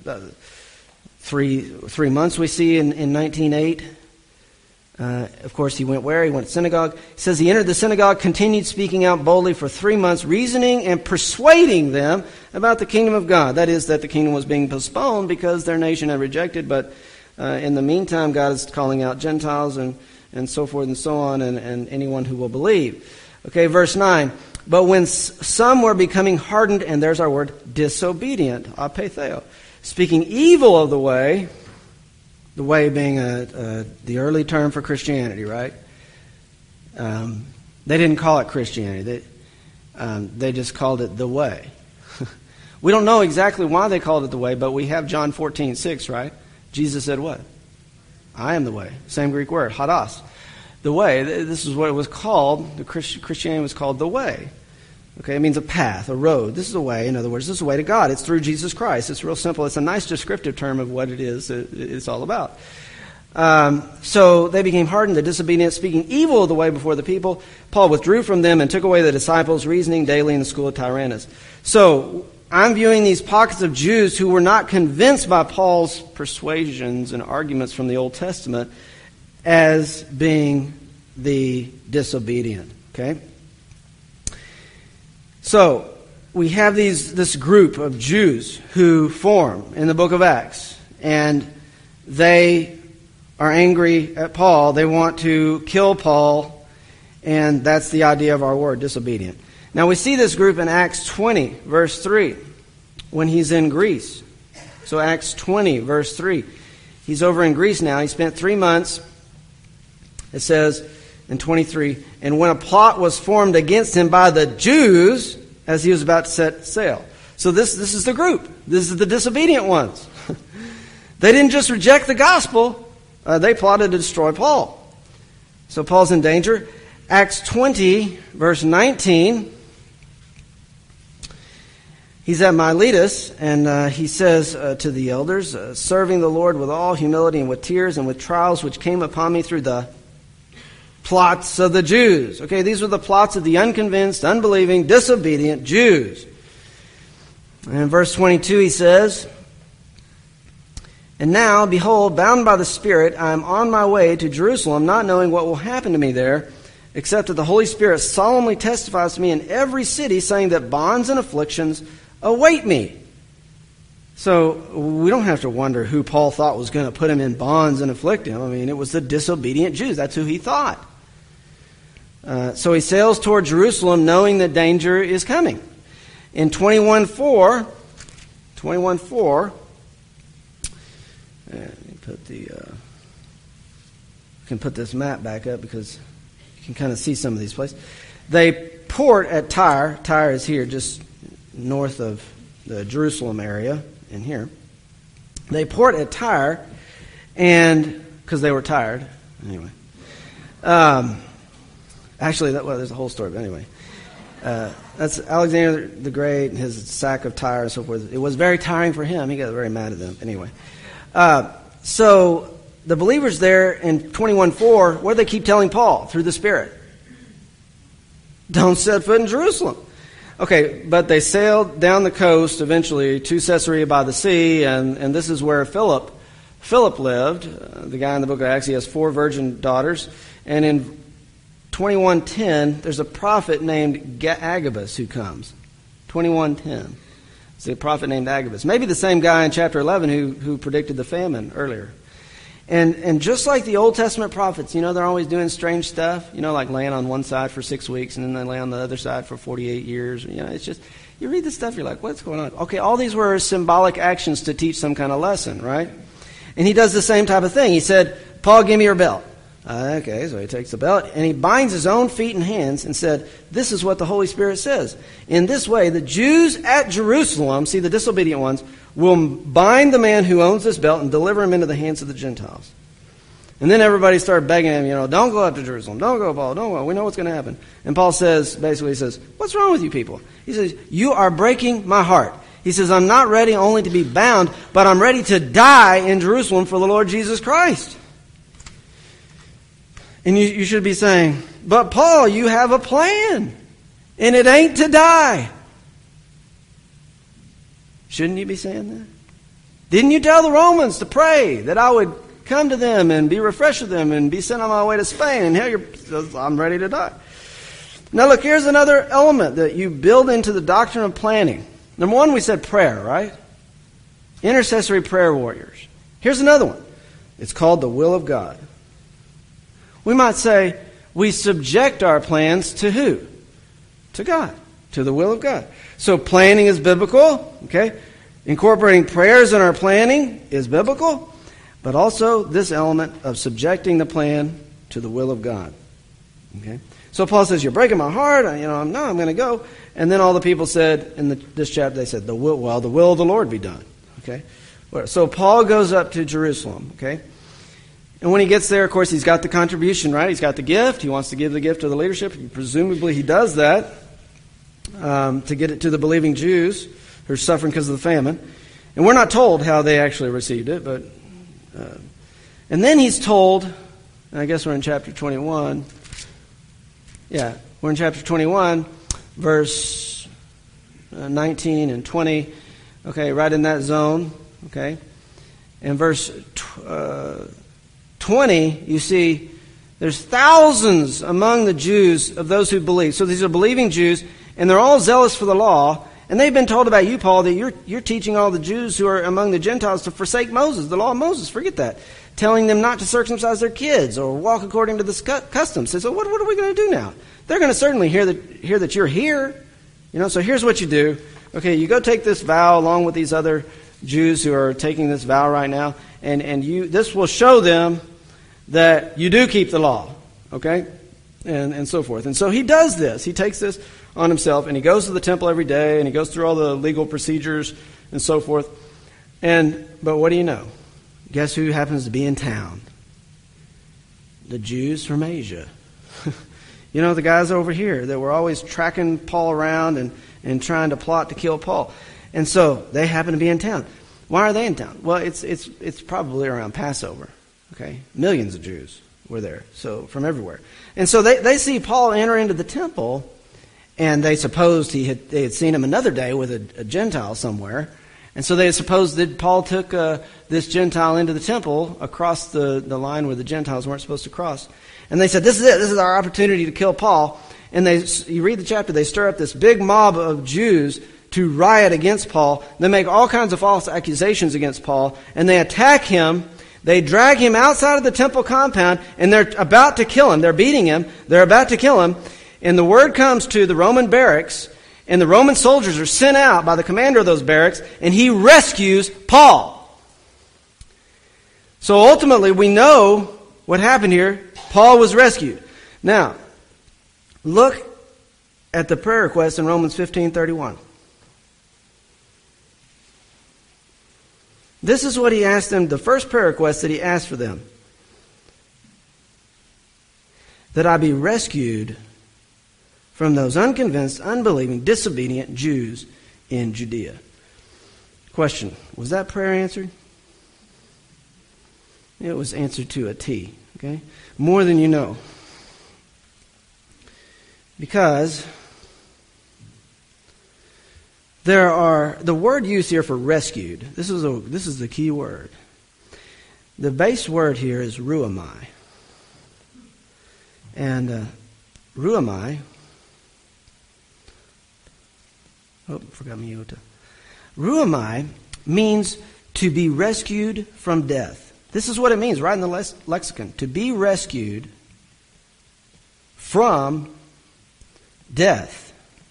three months, we see in 19:8. Of course, he went where? He went to synagogue. It says he entered the synagogue, continued speaking out boldly for 3 months, reasoning and persuading them about the kingdom of God. That is, that the kingdom was being postponed because their nation had rejected. But in the meantime, God is calling out Gentiles and so forth and so on, and anyone who will believe. Okay, verse 9. But when some were becoming hardened, and there's our word, disobedient, apatheo, speaking evil of the way being the early term for Christianity, right? They didn't call it Christianity. They just called it the way. We don't know exactly why they called it the way, but we have John 14:6, right? Jesus said what? I am the way. Same Greek word, hodos. The way. This is what it was called. The Christianity was called the way. Okay, it means a path, a road. This is a way. In other words, this is a way to God. It's through Jesus Christ. It's real simple. It's a nice descriptive term of what it is it's all about. So they became hardened, the disobedient, speaking evil of the way before the people. Paul withdrew from them and took away the disciples, reasoning daily in the school of Tyrannus. So I'm viewing these pockets of Jews who were not convinced by Paul's persuasions and arguments from the Old Testament as being the disobedient. Okay? So we have this group of Jews who form in the book of Acts, and they are angry at Paul. They want to kill Paul, and that's the idea of our word, disobedient. Now we see this group in Acts 20, verse 3, when he's in Greece. So Acts 20, verse 3. He's over in Greece now. He spent 3 months. It says in 23, and when a plot was formed against him by the Jews as he was about to set sail. So this is the group. This is the disobedient ones. They didn't just reject the gospel. They plotted to destroy Paul. So Paul's in danger. Acts 20, verse 19. He's at Miletus, and he says to the elders, serving the Lord with all humility and with tears and with trials which came upon me through the plots of the Jews. Okay, these were the plots of the unconvinced, unbelieving, disobedient Jews.
And in verse 22 he says, "And now, behold, bound by the Spirit, I am on my way to Jerusalem, not knowing what will happen to me there, except that the Holy Spirit solemnly testifies to me in every city, saying that bonds and afflictions await me." So we don't have to wonder who Paul thought was going to put him in bonds and afflict him. I mean, it was the disobedient Jews. That's who he thought. So he sails toward Jerusalem knowing that danger is coming. In 21:4, let me can put this map back up because you can kind of see some of these places. They port at Tyre. Tyre is here, just north of the Jerusalem area, in here. They port at Tyre, and because they were tired, anyway. Actually, there's a whole story, but anyway. That's Alexander the Great and his sack of Tyre and so forth. It was very tiring for him. He got very mad at them. Anyway. So the believers there in 21:4, what do they keep telling Paul through the Spirit? Don't set foot in Jerusalem. Okay, but they sailed down the coast eventually to Caesarea by the sea, and this is where Philip lived. The guy in the book of Acts, he has 4 virgin daughters. And in 21:10, there's a prophet named Agabus who comes. 21:10. It's a prophet named Agabus. Maybe the same guy in chapter 11 who predicted the famine earlier. And just like the Old Testament prophets, they're always doing strange stuff, like laying on one side for 6 weeks and then they lay on the other side for 48 years. It's just, you read this stuff, you're like, what's going on? Okay, all these were symbolic actions to teach some kind of lesson, right? And he does the same type of thing. He said, "Paul, give me your belt." Okay, so he takes the belt and he binds his own feet and hands and said, "This is what the Holy Spirit says. In this way, the Jews at Jerusalem," see the disobedient ones, "will bind the man who owns this belt and deliver him into the hands of the Gentiles." And then everybody started begging him, "Don't go up to Jerusalem. Don't go, Paul. Don't go. We know what's going to happen." And Paul says, "What's wrong with you people?" He says, "You are breaking my heart." He says, "I'm not ready only to be bound, but I'm ready to die in Jerusalem for the Lord Jesus Christ." And you should be saying, "But Paul, you have a plan, and it ain't to die." Shouldn't you be saying that? Didn't you tell the Romans to pray that I would come to them and be refreshed with them and be sent on my way to Spain? And here I'm ready to die. Now look, here's another element that you build into the doctrine of planning. Number one, we said prayer, right? Intercessory prayer warriors. Here's another one. It's called the will of God. We might say we subject our plans to who? To God, to the will of God. So planning is biblical, okay? Incorporating prayers in our planning is biblical, but also this element of subjecting the plan to the will of God, okay? So Paul says, "You're breaking my heart. I'm going to go." And then all the people said in this chapter, they said, the will of the Lord be done, okay? So Paul goes up to Jerusalem, okay? And when he gets there, of course, he's got the contribution, right? He's got the gift. He wants to give the gift to the leadership. Presumably he does that to get it to the believing Jews who are suffering because of the famine. And we're not told how they actually received it, but... and then he's told, and I guess we're in chapter 21. Yeah, we're in chapter 21, verse 19 and 20. Okay, right in that zone. Okay. In verse 20, you see, there's thousands among the Jews of those who believe. So these are believing Jews, and they're all zealous for the law. And they've been told about you, Paul, that you're teaching all the Jews who are among the Gentiles to forsake Moses, the law of Moses. Forget that. Telling them not to circumcise their kids or walk according to the customs. So what are we going to do now? They're going to certainly hear that you're here. So here's what you do. Okay, you go take this vow along with these other Jews who are taking this vow right now, and this will show them that you do keep the law, okay, and so forth. And so he does this. He takes this on himself, and he goes to the temple every day, and he goes through all the legal procedures and so forth. But what do you know? Guess who happens to be in town? The Jews from Asia. The guys over here that were always tracking Paul around and trying to plot to kill Paul. And so they happen to be in town. Why are they in town? Well, it's probably around Passover. Okay, millions of Jews were there, so from everywhere. And so they see Paul enter into the temple,
And they supposed they had seen him another day with a Gentile somewhere. And so they supposed that Paul took this Gentile into the temple across the line where the Gentiles weren't supposed to cross. And they said, this is it. This is our opportunity to kill Paul. And you read the chapter, they stir up this big mob of Jews to riot against Paul. They make all kinds of false accusations against Paul. And they attack him. They drag him outside of the temple compound. And they're about to kill him. They're beating him. They're about to kill him. And the word comes to the Roman barracks. And the Roman soldiers are sent out by the commander of those barracks, and he rescues Paul. So ultimately, we know what happened here. Paul was rescued. Now, look at the prayer request in Romans 15:31. This is what he asked them, the first prayer request that he asked for them. That I be rescued from those unconvinced, unbelieving, disobedient Jews in Judea. Question, was that prayer answered? It was answered to a T, okay? More than you know. Because the word used here for rescued, this is the key word. The base word here is ruamai. And ruamai, forgot my iota. Ruamai means to be rescued from death. This is what it means right in the lexicon. To be rescued from death.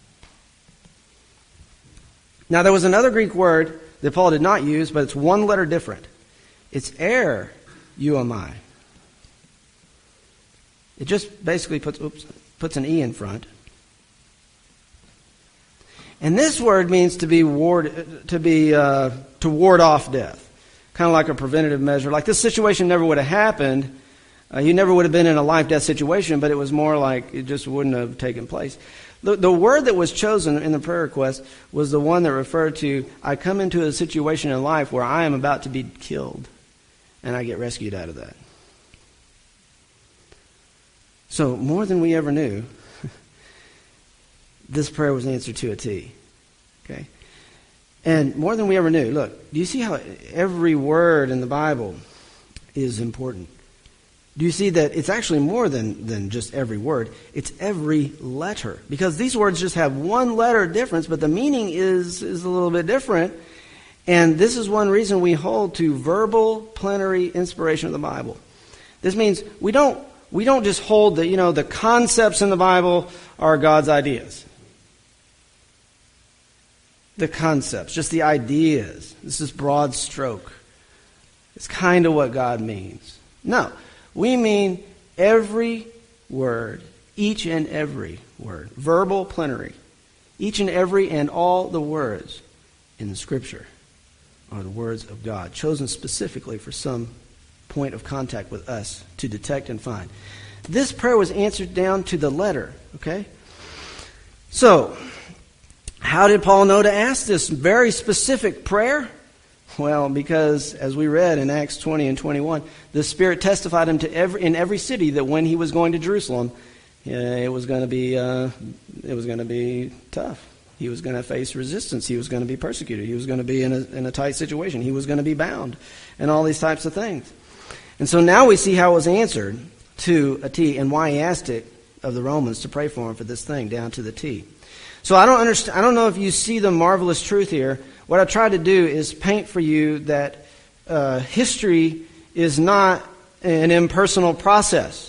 Now there was another Greek word that Paul did not use, but it's one letter different. It's uamai. It just basically puts an E in front. And this word means to ward off death, kind of like a preventative measure. Like this situation never would have happened. You never would have been in a life-death situation, but it was more like it just wouldn't have taken place. The word that was chosen in the prayer request was the one that referred to, I come into a situation in life where I am about to be killed, and I get rescued out of that. So more than we ever knew, this prayer was answered to a T. Okay? And more than we ever knew. Look, do you see how every word in the Bible is important? Do you see that it's actually more than just every word? It's every letter. Because these words just have one letter difference, but the meaning is a little bit different. And this is one reason we hold to verbal plenary inspiration of the Bible. This means we don't just hold the concepts in the Bible are God's ideas. The concepts, just the ideas. This is broad stroke. It's kind of what God means. No, we mean every word, each and every word. Verbal plenary. Each and every and all the words in the Scripture are the words of God, chosen specifically for some point of contact with us to detect and find. This prayer was answered down to the letter, okay? So, how did Paul know to ask this very specific prayer? Well, because as we read in Acts 20 and 21, the Spirit testified him in every city that when he was going to Jerusalem, it was going to be tough. He was going to face resistance. He was going to be persecuted. He was going to be in a tight situation. He was going to be bound, and all these types of things. And so now we see how it was answered to a T, and why he asked it of the Romans to pray for him for this thing down to the T. So I don't understand. I don't know if you see the marvelous truth here. What I try to do is paint for you that history is not an impersonal process.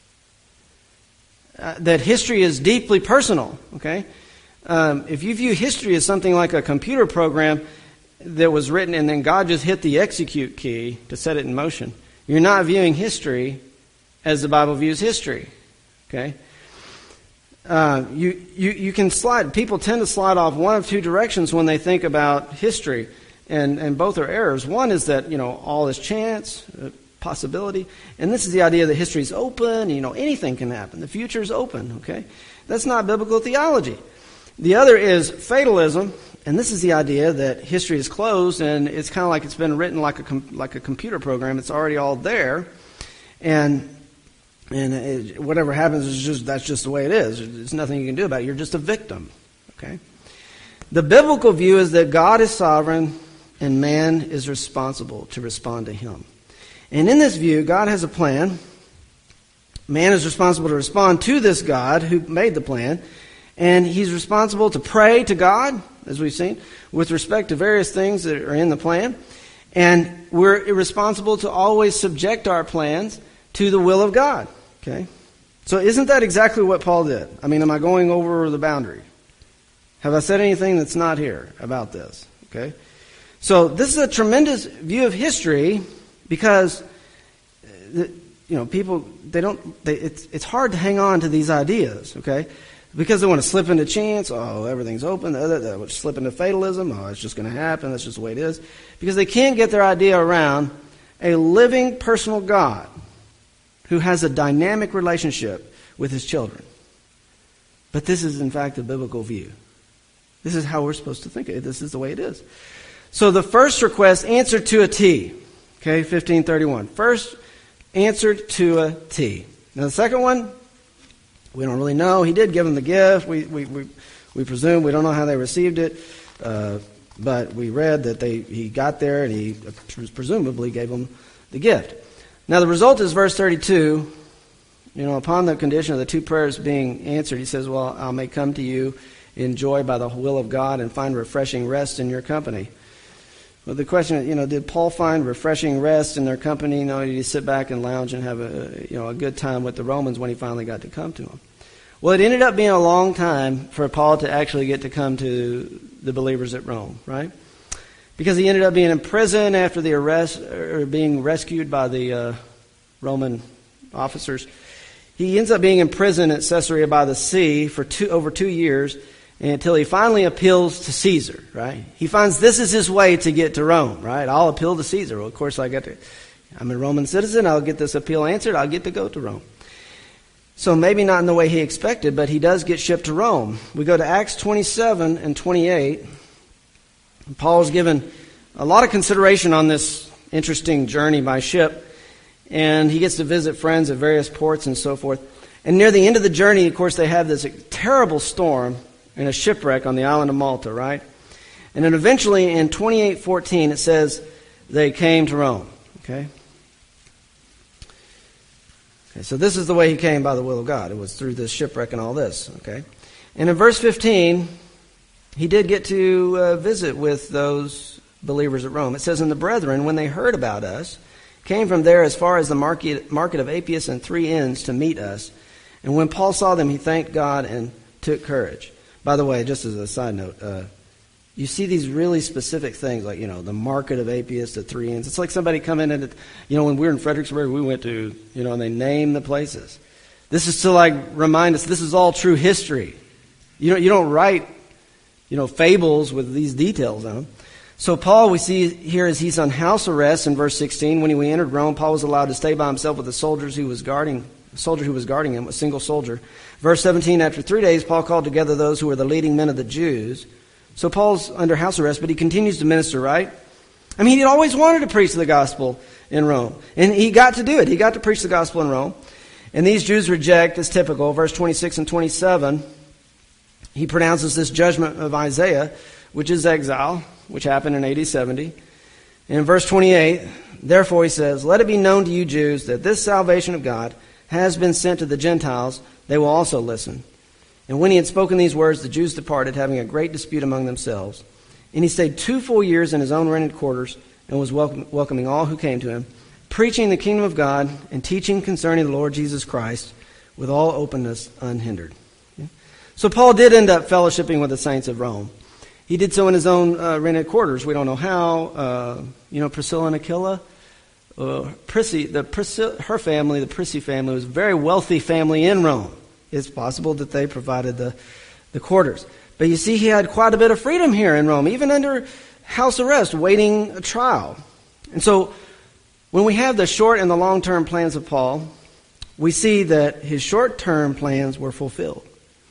That history is deeply personal. Okay, if you view history as something like a computer program that was written and then God just hit the execute key to set it in motion, you're not viewing history as the Bible views history. Okay. You can slide. People tend to slide off one of two directions when they think about history, and both are errors. One is that all is chance, possibility, and this is the idea that history is open. Anything can happen. The future is open. Okay, that's not biblical theology. The other is fatalism, and this is the idea that history is closed and it's kind of like it's been written like a computer program. It's already all there, and And whatever happens that's just the way it is. There's nothing you can do about it. You're just a victim. Okay? The biblical view is that God is sovereign and man is responsible to respond to him. And in this view, God has a plan. Man is responsible to respond to this God who made the plan. And he's responsible to pray to God, as we've seen, with respect to various things that are in the plan. And we're responsible to always subject our plans to the will of God. Okay? So isn't that exactly what Paul did? I mean, am I going over the boundary? Have I said anything that's not here about this? Okay? So this is a tremendous view of history because, people, it's hard to hang on to these ideas, okay? Because they want to slip into chance, everything's open, they would slip into fatalism, it's just going to happen, that's just the way it is. Because they can't get their idea around a living personal God who has a dynamic relationship with his children. But this is, in fact, the biblical view. This is how we're supposed to think of it. This is the way it is. So the first request answered to a T. Okay, 1531. First answered to a T. Now the second one, we don't really know. He did give them the gift. We presume. We don't know how they received it. But we read that he got there and he presumably gave them the gift. Now the result is verse 32. Upon the condition of the two prayers being answered, he says, well, I may come to you in joy by the will of God and find refreshing rest in your company. Well, the question is, did Paul find refreshing rest in their company? No, did he sit back and lounge and have a good time with the Romans when he finally got to come to them? Well, it ended up being a long time for Paul to actually get to come to the believers at Rome, right? Because he ended up being in prison after the arrest, or being rescued by the Roman officers. He ends up being in prison at Caesarea by the Sea for over 2 years, until he finally appeals to Caesar, right? He finds this is his way to get to Rome, right? I'll appeal to Caesar. Well, of course, I'm a Roman citizen. I'll get this appeal answered. I'll get to go to Rome. So maybe not in the way he expected, but he does get shipped to Rome. We go to Acts 27 and 28. Paul's given a lot of consideration on this interesting journey by ship, and he gets to visit friends at various ports and so forth. And near the end of the journey, of course, they have this terrible storm and a shipwreck on the island of Malta, right? And then eventually in 28:14 it says they came to Rome, okay? So this is the way he came by the will of God. It was through this shipwreck and all this, okay? And in verse 15, he did get to visit with those believers at Rome. It says, and the brethren, when they heard about us, came from there as far as the market of Appius and 3 inns to meet us. And when Paul saw them, he thanked God and took courage. By the way, just as a side note, you see these really specific things like, the market of Appius, the 3 inns. It's like somebody come in and, when we were in Fredericksburg, we went to, and they name the places. This is to remind us this is all true history. You don't write, fables with these details on them. So Paul, we see here, as he's on house arrest in verse 16. When we entered Rome, Paul was allowed to stay by himself with the soldier who was guarding him, a single soldier. Verse 17, after 3 days, Paul called together those who were the leading men of the Jews. So Paul's under house arrest, but he continues to minister, right? I mean, he always wanted to preach the gospel in Rome. And he got to do it. He got to preach the gospel in Rome. And these Jews reject, as typical. Verse 26 and 27, he pronounces this judgment of Isaiah, which is exile, which happened in AD 70. And in verse 28, therefore he says, let it be known to you Jews that this salvation of God has been sent to the Gentiles. They will also listen. And when he had spoken these words, the Jews departed, having a great dispute among themselves. And he stayed 2 full years in his own rented quarters and was welcoming all who came to him, preaching the kingdom of God and teaching concerning the Lord Jesus Christ with all openness unhindered. So Paul did end up fellowshipping with the saints of Rome. He did so in his own rented quarters. We don't know how. Priscilla and Aquila, her family, the Prissy family, was a very wealthy family in Rome. It's possible that they provided the quarters. But you see, he had quite a bit of freedom here in Rome, even under house arrest, waiting a trial. And so when we have the short and the long-term plans of Paul, we see that his short-term plans were fulfilled.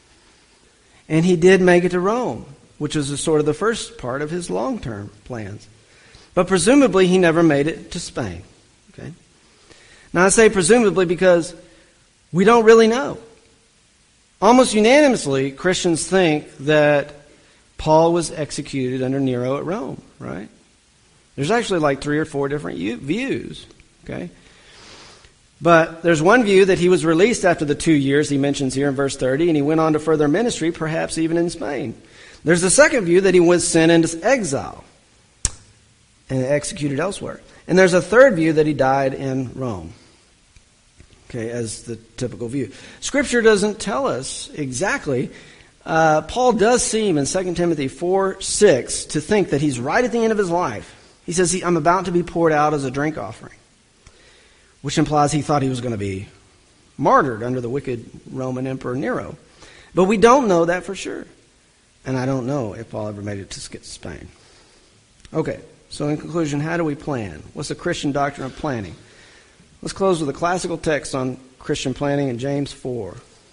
And he did make it to Rome, which was sort of the first part of his long-term plans. But presumably he never made it to Spain. Okay? Now I say presumably because We don't really know. Almost unanimously, Christians think that Paul was executed under Nero at Rome, right? There's actually like 3 or 4 different views, okay? But there's one view that he was released after the 2 years he mentions here in verse 30, and he went on to further ministry, perhaps even in Spain. There's the second view that he was sent into exile and executed elsewhere. And there's a third view that he died in Rome, okay, as the typical view. Scripture doesn't tell us exactly. Paul does seem in 2 Timothy 4:6 to think that he's right at the end of his life. He says, I'm about to be poured out as a drink offering, which implies he thought he was going to be martyred under the wicked Roman Emperor Nero. But we don't know that for sure. And I don't know if Paul ever made it to Spain. Okay, so in conclusion, how do we plan? What's the Christian doctrine of planning? Let's close with a classical text on Christian planning in James 4.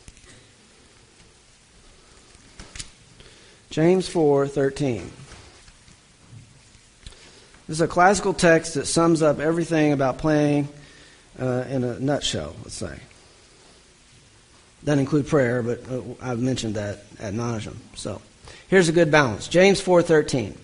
James 4:13. This is a classical text that sums up everything about planning in a nutshell, let's say. Doesn't include prayer, but I've mentioned that ad nauseum. So here's a good balance. James 4:13.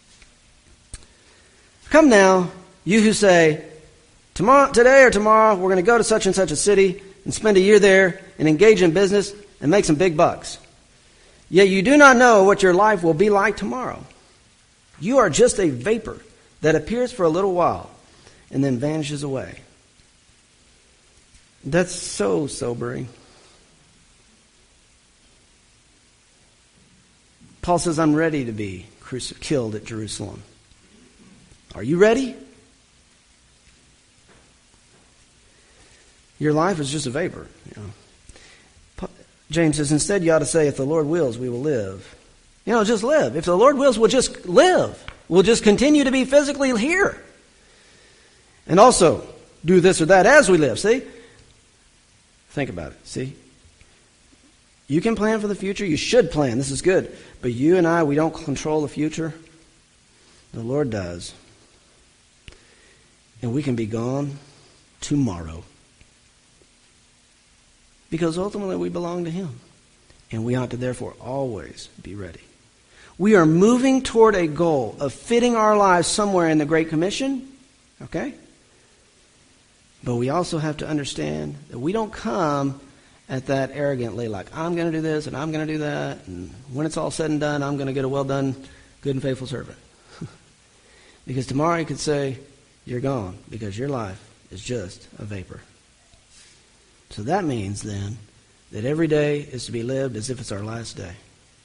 Come now, you who say, today or tomorrow we're going to go to such and such a city and spend a year there and engage in business and make some big bucks. Yet you do not know what your life will be like tomorrow. You are just a vapor that appears for a little while and then vanishes away. That's so sobering. Paul says, I'm ready to be killed at Jerusalem. Are you ready? Your life is just a vapor. James says, instead you ought to say, if the Lord wills, we will live. Just live. If the Lord wills, we'll just live. We'll just continue to be physically here. And also, do this or that as we live. See? Think about it. See? You can plan for the future. You should plan. This is good. But you and I, we don't control the future. The Lord does. And we can be gone tomorrow. Because ultimately we belong to Him. And we ought to therefore always be ready. We are moving toward a goal of fitting our lives somewhere in the Great Commission. Okay? But we also have to understand that we don't come at that arrogantly like, I'm going to do this and I'm going to do that. And when it's all said and done, I'm going to get a well done, good and faithful servant. Because tomorrow you could say, you're gone because your life is just a vapor. So that means then that every day is to be lived as if it's our last day.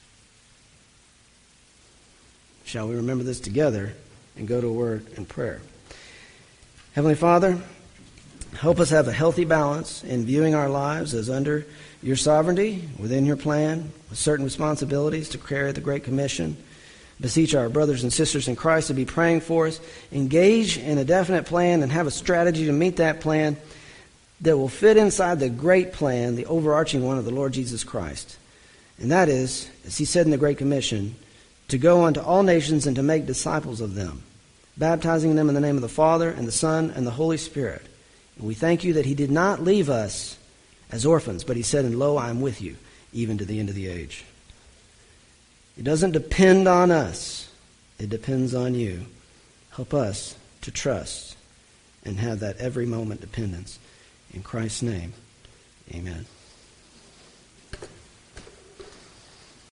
Shall we remember this together and go to a word in prayer? Heavenly Father, help us have a healthy balance in viewing our lives as under your sovereignty, within your plan, with certain responsibilities to carry the Great Commission. Beseech our brothers and sisters in Christ to be praying for us, engage in a definite plan and have a strategy to meet that plan that will fit inside the great plan, the overarching one of the Lord Jesus Christ. And that is, as He said in the Great Commission, to go unto all nations and to make disciples of them, baptizing them in the name of the Father and the Son and the Holy Spirit. And we thank you that He did not leave us as orphans, but He said, and lo, I am with you, even to the end of the age. It doesn't depend on us. It depends on you. Help us to trust and have that every moment dependence. In Christ's name, amen.